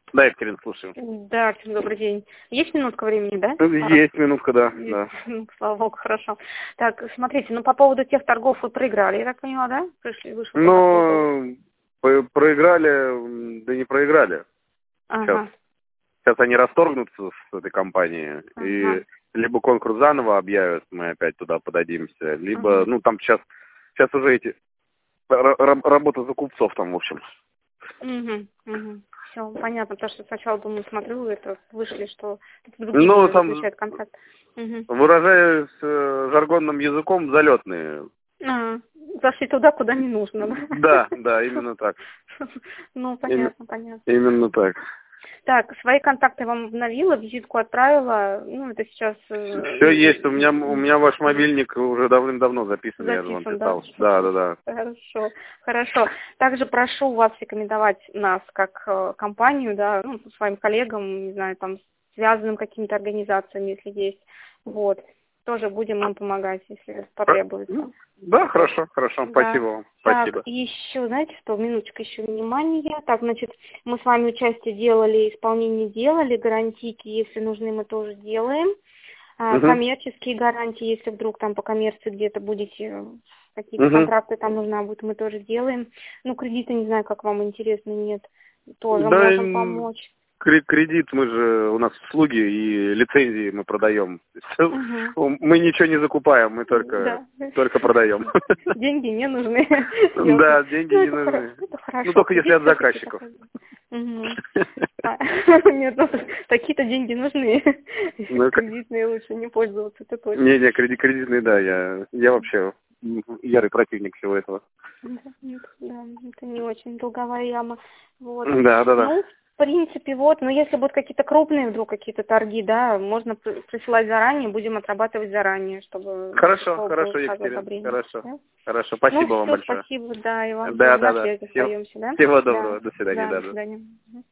Да, Екатерина, слушаю. Да, Артем, добрый день. Есть минутка времени, да? Есть минутка, да. Есть. Да. Слава богу, хорошо. Так, смотрите, ну по поводу тех вторгов вы проиграли, я так поняла, да? Вышел по такому поводу. Проиграли, да не проиграли. Ага. Сейчас они расторгнутся с этой компанией, Ага. и либо конкурс заново объявят, мы опять туда подадимся, либо, ну, там сейчас уже эти, работа закупцов там, в общем. Все, понятно, потому что сначала, думаю, смотрю, это вышли, что Ну, другие там, заключают контракт. выражаясь жаргонным языком, залетные. Зашли туда, куда не нужно, да? Да, именно так. Ну, понятно. Именно так. Так, свои контакты вам обновила, визитку отправила. Ну, это сейчас... Все есть. У меня ваш мобильник уже давным-давно записан, я же вам писал. Да. Хорошо. Также прошу вас рекомендовать нас как компанию, да, ну, своим коллегам, не знаю, там, связанным какими-то организациями, если есть. Вот. Тоже будем им помогать, если потребуется. Да, хорошо, Да. спасибо вам. Спасибо. Так, и еще, знаете что, минуточку, еще внимание. Так, значит, мы с вами участие делали, исполнение делали, гарантийки, если нужны, мы тоже делаем. Коммерческие гарантии, если вдруг там по коммерции где-то будете, какие-то контракты там нужна будет, мы тоже делаем. Ну, кредиты, не знаю, как вам интересно, нет, тоже можем помочь. Кредит, мы же, у нас услуги и лицензии мы продаем. Мы ничего не закупаем, мы только продаем. Деньги не нужны. Да, деньги не нужны. Ну, только если от заказчиков. Нет, такие-то деньги нужны. Кредитные лучше не пользоваться, это точно. Не, кредитные, да, я вообще ярый противник всего этого. Да, это не очень долговая яма. Вот. Да. Ну, в принципе, вот, но если будут какие-то крупные вдруг какие-то торги, да, можно присылать заранее, будем отрабатывать заранее, чтобы... Хорошо, Екатерина, хорошо, спасибо вам большое. Спасибо, да, и вам. Да. На связи остаемся, да? Всего доброго, до свидания. Да, до свидания.